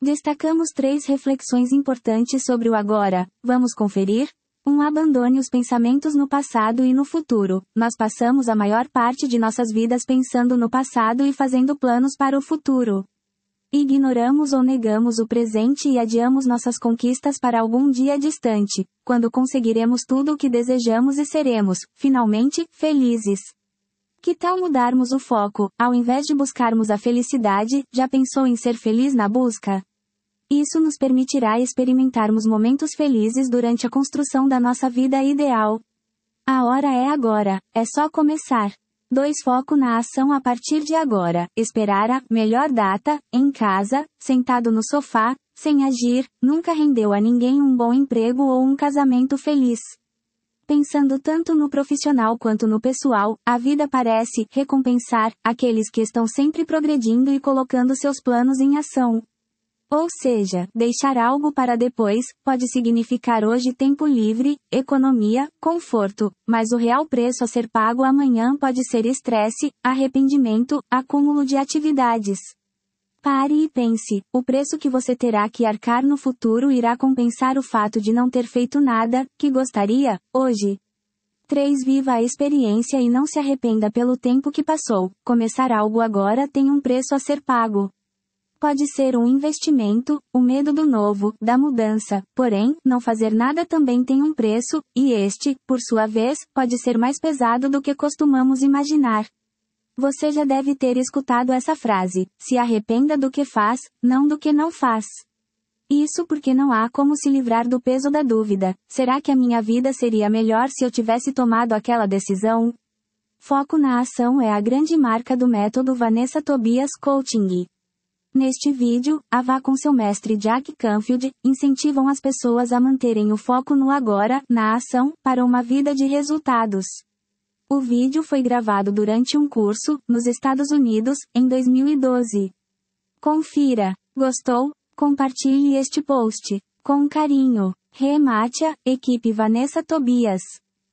Destacamos 3 reflexões importantes sobre o agora. Vamos conferir? 1. Abandone os pensamentos no passado e no futuro. Nós passamos a maior parte de nossas vidas pensando no passado e fazendo planos para o futuro. Ignoramos ou negamos o presente e adiamos nossas conquistas para algum dia distante, quando conseguiremos tudo o que desejamos e seremos, finalmente, felizes. Que tal mudarmos o foco? Ao invés de buscarmos a felicidade, já pensou em ser feliz na busca? Isso nos permitirá experimentarmos momentos felizes durante a construção da nossa vida ideal. A hora é agora, é só começar. 2. Foco na ação a partir de agora. Esperar a melhor data, em casa, sentado no sofá, sem agir, nunca rendeu a ninguém um bom emprego ou um casamento feliz. Pensando tanto no profissional quanto no pessoal, a vida parece recompensar aqueles que estão sempre progredindo e colocando seus planos em ação. Ou seja, deixar algo para depois, pode significar hoje tempo livre, economia, conforto, mas o real preço a ser pago amanhã pode ser estresse, arrependimento, acúmulo de atividades. Pare e pense, o preço que você terá que arcar no futuro irá compensar o fato de não ter feito nada, que gostaria, hoje. 3. Viva a experiência e não se arrependa pelo tempo que passou. Começar algo agora tem um preço a ser pago. Pode ser um investimento, o medo do novo, da mudança, porém, não fazer nada também tem um preço, e este, por sua vez, pode ser mais pesado do que costumamos imaginar. Você já deve ter escutado essa frase: se arrependa do que faz, não do que não faz. Isso porque não há como se livrar do peso da dúvida: será que a minha vida seria melhor se eu tivesse tomado aquela decisão? Foco na ação é a grande marca do método Vanessa Tobias Coaching. Neste vídeo, a Vá com seu mestre Jack Canfield, incentivam as pessoas a manterem o foco no agora, na ação, para uma vida de resultados. O vídeo foi gravado durante um curso, nos Estados Unidos, em 2012. Confira. Gostou? Compartilhe este post. Com carinho. Rematia, equipe Vanessa Tobias.